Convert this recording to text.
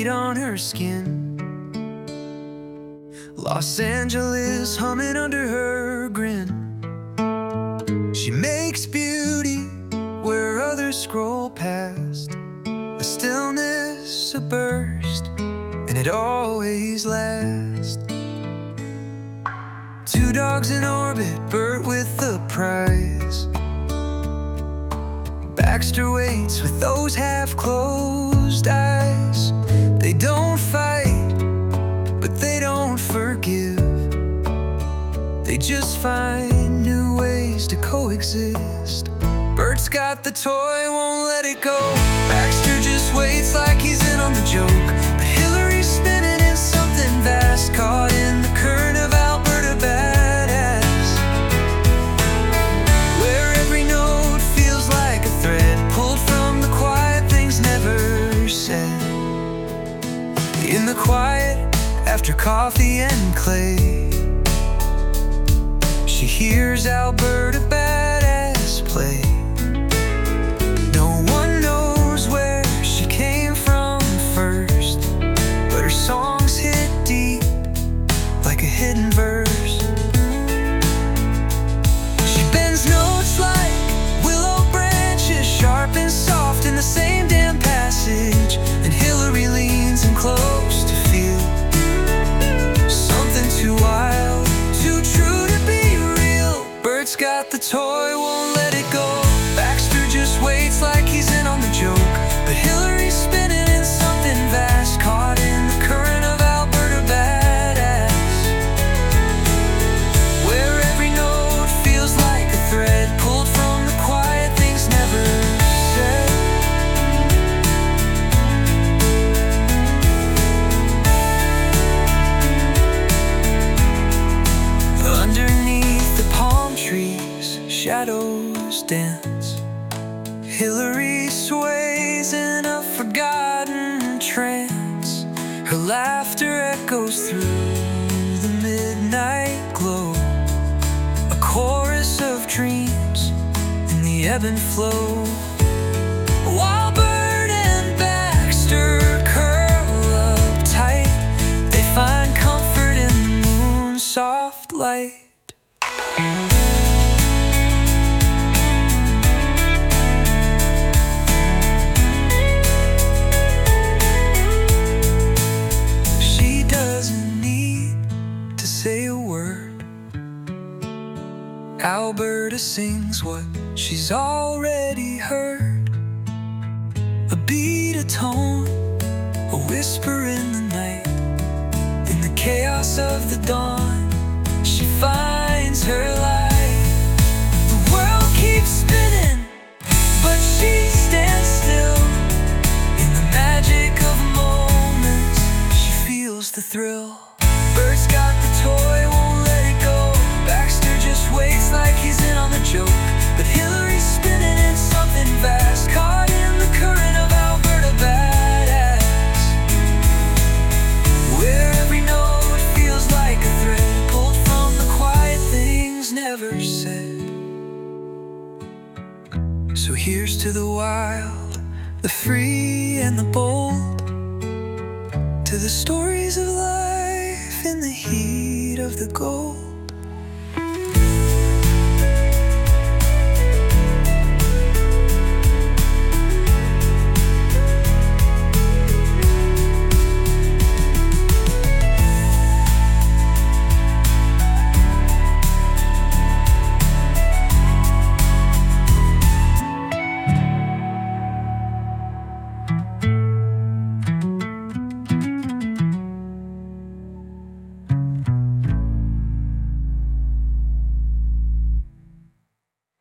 heat on her skin. Los Angeles humming under her grin. She makes beauty where others scroll past. A stillness, a burst, and it always lasts. Two dogs in orbit, Bert with the prize. Baxter waits with those half-closed eyes. They don't fight, but they don't forgive. They just find new ways to coexist. Bert's got the toy, won't let it go. Baxter just waits like he's in on the joke. But Hillary's spinning in something vast, caught in the current of Alberta badass, where every note feels like a thread pulled from the quiet things never said. In the quiet, after coffee and clay, she hears Alberta badass play. No one knows where she came from first, but her songs hit deep like a hidden verse. She bends notes like willow branches, sharp and soft in the same damn passage. And Hillary leans in close to feel something too wild, too true to be real. Bert's got the toy, won't let it go. Baxter just waits like he's in on the joke. But Hillary's spinning in something vast, caught in the current of Alberta badass, where every note feels like a thread pulled from the quiet things never said. Underneath the palm trees, shadows dance. Hillary sways in a forgotten trance. Her laughter echoes through the midnight glow, a chorus of dreams in the ebb and flow. While Bert and Baxter curl up tight, they find comfort in the moon's soft light. She doesn't need to say a word. Alberta sings what she's already heard. A beat, a tone, a whisper in the night. In the chaos of the dawn, she finds her light. The world keeps spinning, but she stands still. In the magic of moments, she feels the thrill. Bert's got the toy, won't let it go. Baxter just waits like he's in on the joke. But Hillary's spinning in something vast, caught in the current of Alberta badass, where every note feels like a thread pulled from the quiet things never said. So here's to the wild, the free and the bold, to the stories of life in the heat of the gold.